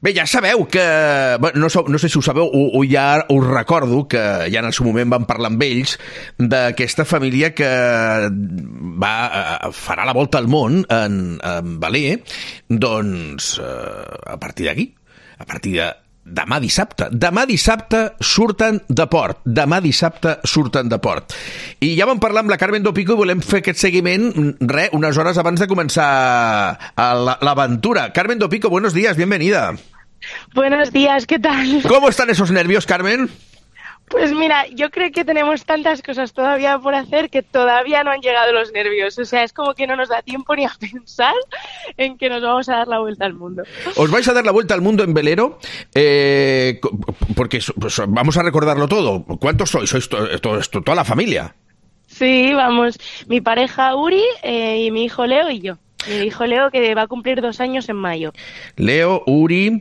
Bé, ja sabeu que... Bueno, no sé si ho sabeu o ja us recordo que ja en el seu moment vam parlar amb ells d'aquesta família que farà la volta al món en veler, doncs a partir d'aquí, a partir de demà dissabte. Demà dissabte surten de port. Demà dissabte surten de port. I ja vam parlar amb la Carmen Dopico i volem fer aquest seguiment, unes hores abans de començar l'aventura. Carmen Dopico, buenos días, bienvenida. Buenos días, ¿qué tal? ¿Cómo están esos nervios, Carmen? Pues mira, yo creo que tenemos tantas cosas todavía por hacer que todavía no han llegado los nervios. O sea, es como que no nos da tiempo ni a pensar en que nos vamos a dar la vuelta al mundo. Os vais a dar la vuelta al mundo en velero, porque vamos a recordarlo todo. ¿Cuántos sois? ¿Sois toda la familia? Sí, vamos. Mi pareja Uri y mi hijo Leo y yo. Mi hijo Leo, que va a cumplir 2 años en mayo. Leo, Uri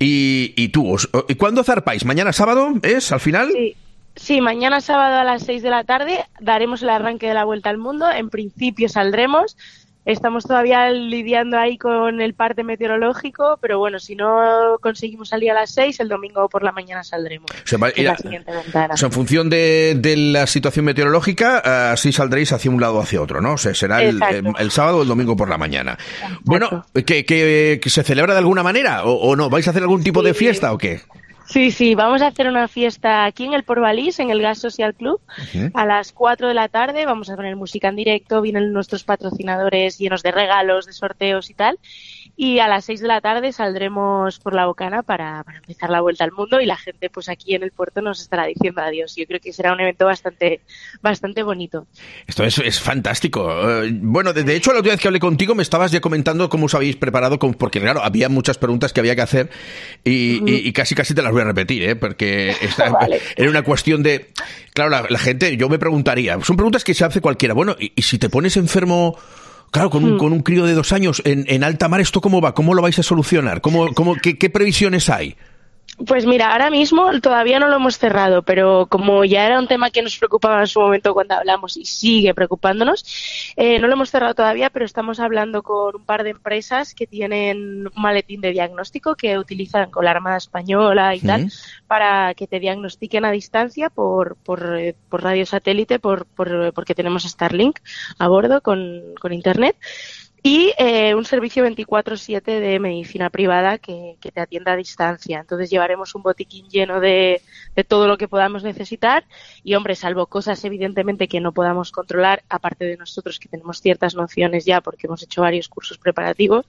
y tú. ¿Y cuándo zarpáis? ¿Mañana sábado es, al final? Sí, mañana sábado a las 6 de la tarde daremos el arranque de la Vuelta al Mundo. En principio saldremos. Estamos todavía lidiando ahí con el parte meteorológico, pero bueno, si no conseguimos salir a las 6, el domingo por la mañana saldremos. En la siguiente ventana. O sea, en función de la situación meteorológica, así saldréis hacia un lado o hacia otro, ¿no? O sea, será el sábado o el domingo por la mañana. Exacto. Bueno, ¿que se celebra de alguna manera o no? ¿Vais a hacer algún tipo de fiesta o qué? Sí, vamos a hacer una fiesta aquí en el Portvalís, en el Gas Social Club, a las 4 de la tarde. Vamos a poner música en directo, vienen nuestros patrocinadores llenos de regalos, de sorteos y tal. Y a las 6 de la tarde saldremos por la Bocana para empezar la Vuelta al Mundo y la gente pues aquí en el puerto nos estará diciendo adiós. Yo creo que será un evento bastante bonito. Esto es fantástico. Bueno, de hecho la última vez que hablé contigo me estabas ya comentando cómo os habéis preparado, porque claro, había muchas preguntas que había que hacer y casi te las voy a repetir, porque vale. Era una cuestión de... Claro, la gente, yo me preguntaría, son preguntas que se hace cualquiera. Bueno, y si te pones enfermo... Claro, con un crío de 2 años en alta mar, ¿esto cómo va? ¿Cómo lo vais a solucionar? ¿Qué previsiones hay? Pues mira, ahora mismo todavía no lo hemos cerrado, pero como ya era un tema que nos preocupaba en su momento cuando hablamos y sigue preocupándonos, no lo hemos cerrado todavía, pero estamos hablando con un par de empresas que tienen un maletín de diagnóstico que utilizan con la Armada Española y tal, para que te diagnostiquen a distancia por radio satélite, porque tenemos Starlink a bordo con internet. Y un servicio 24/7 de medicina privada que te atienda a distancia. Entonces llevaremos un botiquín lleno de todo lo que podamos necesitar y, hombre, salvo cosas evidentemente que no podamos controlar, aparte de nosotros que tenemos ciertas nociones ya porque hemos hecho varios cursos preparatorios,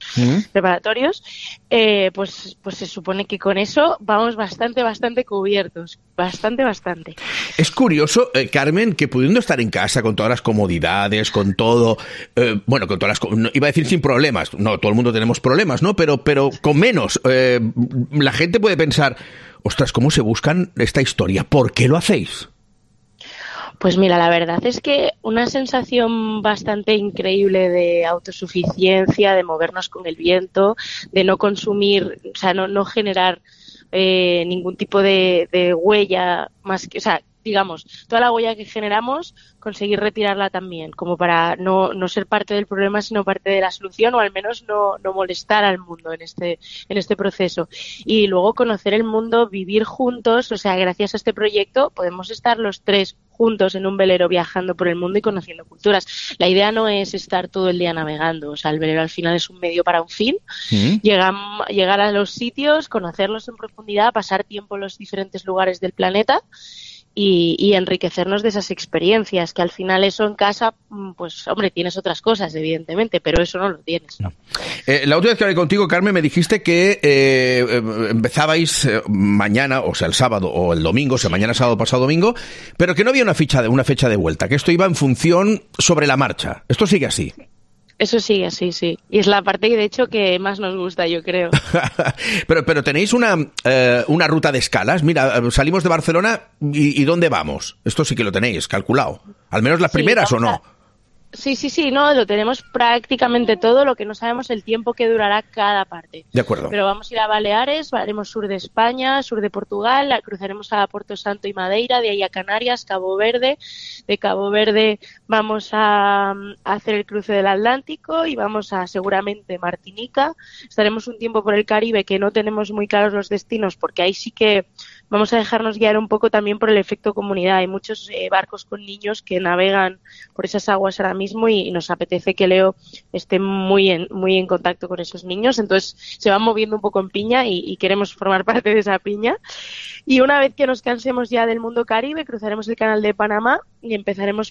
pues se supone que con eso vamos bastante cubiertos. Bastante. Es curioso, Carmen, que pudiendo estar en casa con todas las comodidades, con todo, con todas las... Iba a decir sin problemas, no, todo el mundo tenemos problemas, ¿no? Pero con menos. La gente puede pensar, ostras, ¿cómo se buscan esta historia? ¿Por qué lo hacéis? Pues mira, la verdad es que una sensación bastante increíble de autosuficiencia, de movernos con el viento, de no consumir, o sea, no generar ningún tipo de huella más que, o sea, digamos, toda la huella que generamos, conseguir retirarla también, como para no ser parte del problema, sino parte de la solución, o al menos no molestar al mundo en este proceso. Y luego conocer el mundo, vivir juntos, o sea, gracias a este proyecto podemos estar los 3 juntos en un velero viajando por el mundo y conociendo culturas. La idea no es estar todo el día navegando, o sea, el velero al final es un medio para un fin, llegar a los sitios, conocerlos en profundidad, pasar tiempo en los diferentes lugares del planeta y enriquecernos de esas experiencias, que al final eso en casa, pues hombre, tienes otras cosas, evidentemente, pero eso no lo tienes. No. La última vez que hablé contigo, Carmen, me dijiste que empezabais mañana, o sea, el sábado o el domingo, o sea, mañana, sábado, pasado domingo, pero que no había una fecha de vuelta, que esto iba en función sobre la marcha. ¿Esto sigue así? Eso sigue así, sí. Y es la parte, de hecho, que más nos gusta, yo creo. pero tenéis una ruta de escalas. Mira, salimos de Barcelona y ¿dónde vamos? Esto sí que lo tenéis calculado. Al menos las primeras, ¿o no? Sí, no, lo tenemos prácticamente todo, lo que no sabemos el tiempo que durará cada parte. De acuerdo. Pero vamos a ir a Baleares, haremos sur de España, sur de Portugal, cruzaremos a Puerto Santo y Madeira, de ahí a Canarias, Cabo Verde. De Cabo Verde vamos a hacer el cruce del Atlántico y vamos a seguramente Martinica. Estaremos un tiempo por el Caribe, que no tenemos muy claros los destinos, porque ahí sí que vamos a dejarnos guiar un poco también por el efecto comunidad. Hay muchos barcos con niños que navegan por esas aguas ahora mismo y nos apetece que Leo esté muy en contacto con esos niños. Entonces se van moviendo un poco en piña y queremos formar parte de esa piña. Y una vez que nos cansemos ya del mundo Caribe, cruzaremos el canal de Panamá y empezaremos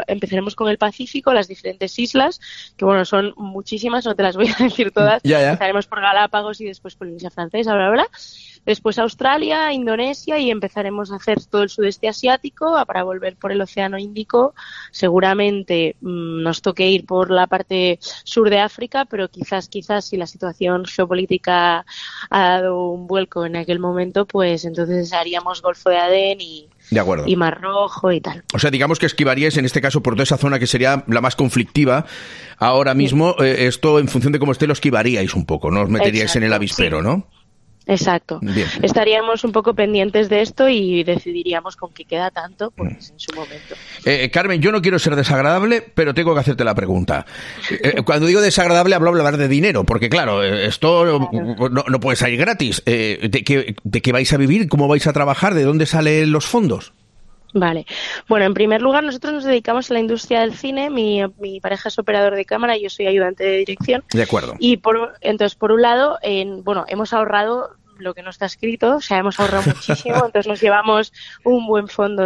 con el Pacífico, las diferentes islas, que bueno, son muchísimas, no te las voy a decir todas. Empezaremos por Galápagos y después Polinesia Francesa, bla, bla, bla. Después Australia, Indonesia y empezaremos a hacer todo el sudeste asiático para volver por el Océano Índico. Seguramente nos toque ir por la parte sur de África, pero quizás si la situación geopolítica ha dado un vuelco en aquel momento, pues entonces haríamos Golfo de Adén y Mar Rojo y tal. O sea, digamos que esquivaríais en este caso por toda esa zona que sería la más conflictiva ahora mismo. Esto en función de cómo esté lo esquivaríais un poco, no os meteríais en el avispero, ¿no? Exacto. Bien. Estaríamos un poco pendientes de esto y decidiríamos con qué queda tanto pues en su momento. Carmen, yo no quiero ser desagradable, pero tengo que hacerte la pregunta. Cuando digo desagradable hablo de dinero, porque claro, esto no puede salir gratis. ¿De qué vais a vivir? ¿Cómo vais a trabajar? ¿De dónde salen los fondos? Vale. Bueno, en primer lugar, nosotros nos dedicamos a la industria del cine. Mi pareja es operador de cámara y yo soy ayudante de dirección. De acuerdo. Y entonces, por un lado, hemos ahorrado lo que no está escrito, o sea, hemos ahorrado muchísimo, entonces nos llevamos un buen fondo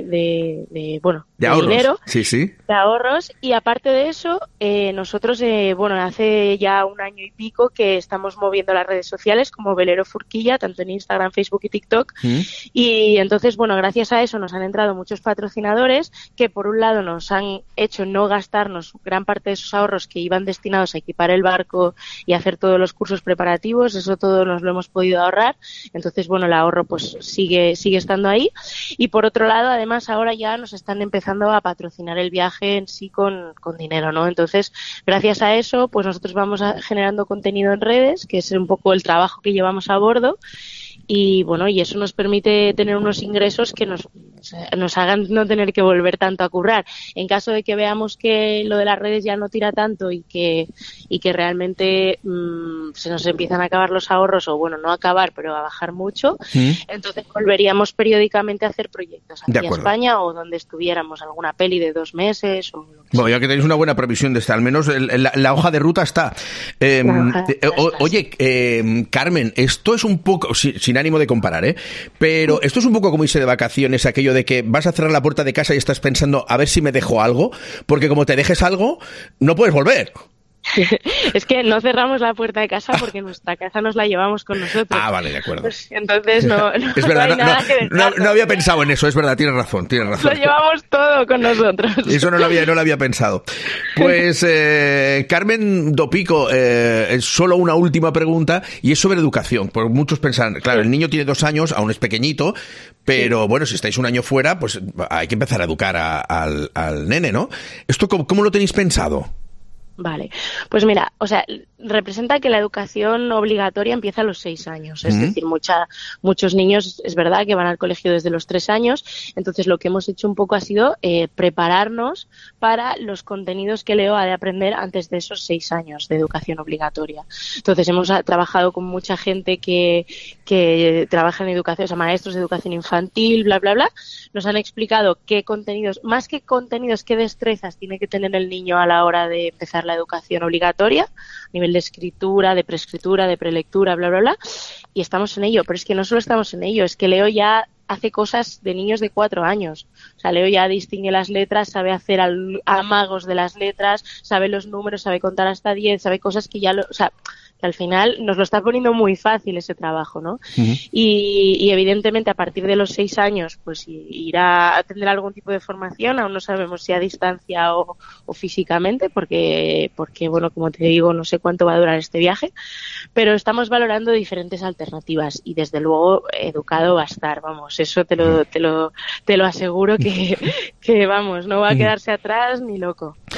de ahorros. Dinero, sí, de ahorros, y aparte de eso, nosotros, hace ya un año y pico que estamos moviendo las redes sociales como Velero Furquilla, tanto en Instagram, Facebook y TikTok, y entonces, gracias a eso nos han entrado muchos patrocinadores que por un lado nos han hecho no gastarnos gran parte de esos ahorros que iban destinados a equipar el barco y hacer todos los cursos preparativos, eso todo nos lo hemos podido ahorrar, entonces el ahorro pues sigue estando ahí, y por otro lado además ahora ya nos están empezando a patrocinar el viaje en sí con dinero, ¿no? Entonces gracias a eso pues nosotros vamos generando contenido en redes, que es un poco el trabajo que llevamos a bordo, y eso nos permite tener unos ingresos que nos hagan no tener que volver tanto a currar. En caso de que veamos que lo de las redes ya no tira tanto y que realmente se nos empiezan a acabar los ahorros, o no acabar, pero a bajar mucho, entonces volveríamos periódicamente a hacer proyectos aquí en España o donde estuviéramos, alguna peli de 2 meses o lo que sea. Ya que tenéis una buena previsión de al menos la hoja de ruta está. Oye, Carmen, esto es un poco, sin ánimo de comparar, pero esto es un poco como irse de vacaciones, aquello de que vas a cerrar la puerta de casa y estás pensando a ver si me dejo algo, porque como te dejes algo, no puedes volver. Es que no cerramos la puerta de casa porque nuestra casa nos la llevamos con nosotros. Ah, vale, de acuerdo. Pues, entonces no es verdad, hay nada que dejarnos. No había pensado en eso, es verdad, tienes razón. Lo llevamos todo con nosotros. Eso no lo había pensado. Pues, Carmen Dopico, solo una última pregunta, y es sobre educación. Porque muchos pensan, claro, el niño tiene 2 años, aún es pequeñito, pero si estáis un año fuera, pues hay que empezar a educar al nene, ¿no? ¿Esto cómo lo tenéis pensado? Vale, pues mira, representa que la educación obligatoria empieza a los 6 años, es decir, muchos niños es verdad que van al colegio desde los 3 años, entonces lo que hemos hecho un poco ha sido prepararnos para los contenidos que Leo ha de aprender antes de esos 6 años de educación obligatoria. Entonces hemos trabajado con mucha gente que trabaja en educación, maestros de educación infantil, bla, bla, bla, nos han explicado qué contenidos, más que contenidos, qué destrezas tiene que tener el niño a la hora de empezar la educación obligatoria, a nivel de escritura, de preescritura, de prelectura, bla, bla, bla, y estamos en ello, pero es que no solo estamos en ello, es que Leo ya hace cosas de niños de 4 años. Leo ya distingue las letras, sabe hacer amagos de las letras, sabe los números, sabe contar hasta 10, sabe cosas que que al final nos lo está poniendo muy fácil ese trabajo, ¿no? Y evidentemente a partir de los 6 años pues irá a tener algún tipo de formación, aún no sabemos si a distancia o físicamente, porque como te digo, no sé cuánto va a durar este viaje, pero estamos valorando diferentes alternativas y desde luego educado va a estar, eso te lo aseguro que no va a quedarse atrás ni loco.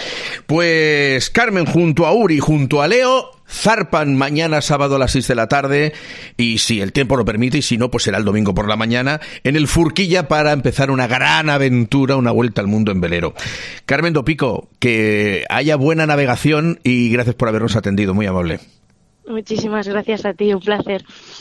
Pues Carmen junto a Uri, junto a Leo, zarpan mañana sábado a las 6 de la tarde y si el tiempo lo permite y si no, pues será el domingo por la mañana en el Furquilla para empezar una gran aventura, una vuelta al mundo en velero. Carmen Dopico, que haya buena navegación y gracias por habernos atendido, muy amable. Muchísimas gracias a ti, un placer.